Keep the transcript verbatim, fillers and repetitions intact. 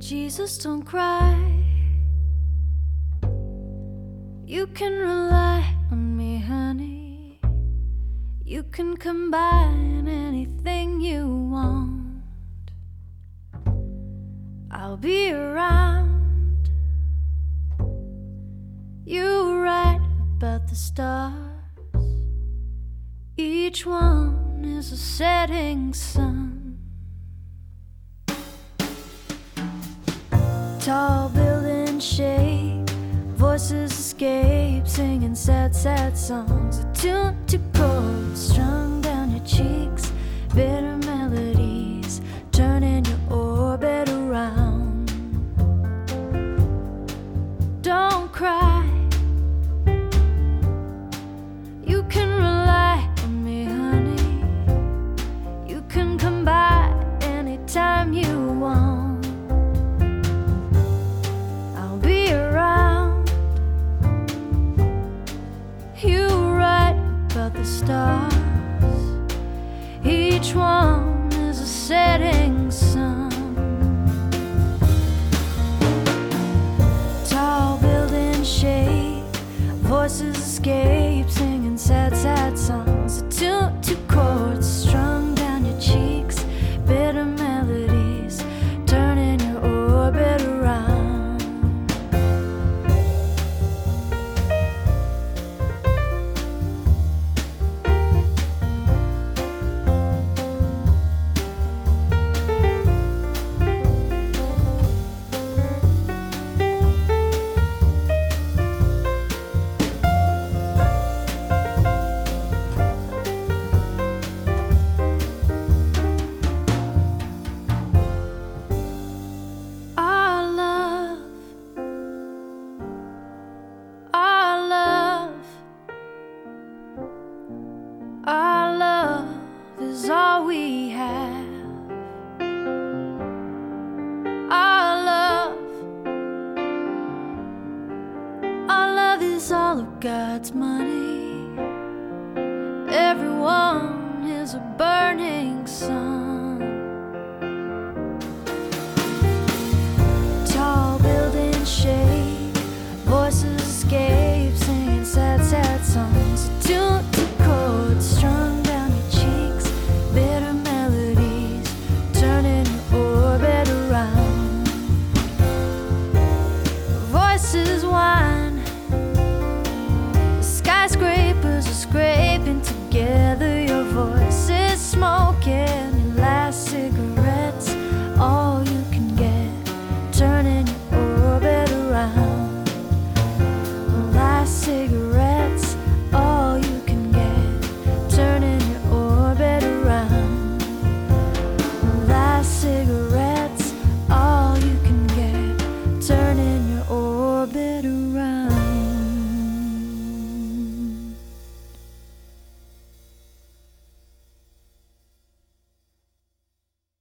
Jesus, don't cry. You can rely on me, honey. You can combine anything you want. I'll be around. You write about the stars. Each one is a setting sun. Tall buildings shake, voices escape, singing sad, sad songs. Attuned to chords strung down your cheeks, bitter melodies turning your orbit around. Don't cry. You can rely on me, honey. You can come by anytime you want. The stars, each one is a setting sun. Tall buildings shake, voices escape, singing sad, sad songs. Attuned to chords strung down your cheeks, bitter melodies turning your orbit around. Our love is all we have. Our love, our love is all of God's money.